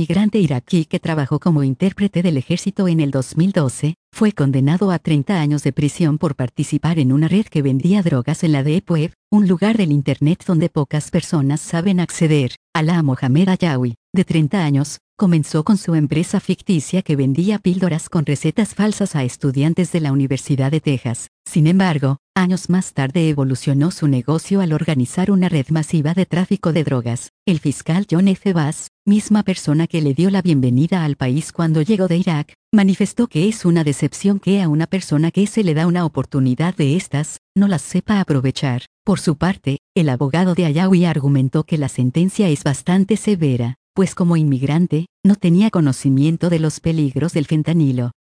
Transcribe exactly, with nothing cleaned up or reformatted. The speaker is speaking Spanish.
inmigrante iraquí que trabajó como intérprete del ejército en el dos mil doce, fue condenado a treinta años de prisión por participar en una red que vendía drogas en la Deep Web, un lugar del Internet donde pocas personas saben acceder. Alaa Mohamed Ayawi, de treinta años, comenzó con su empresa ficticia que vendía píldoras con recetas falsas a estudiantes de la Universidad de Texas. Sin embargo, años más tarde evolucionó su negocio al organizar una red masiva de tráfico de drogas. El fiscal John F. Bass, misma persona que le dio la bienvenida al país cuando llegó de Irak, manifestó que es una decepción que a una persona que se le da una oportunidad de estas, no las sepa aprovechar. Por su parte, el abogado de Ayawi argumentó que la sentencia es bastante severa, pues como inmigrante, no tenía conocimiento de los peligros del fentanilo.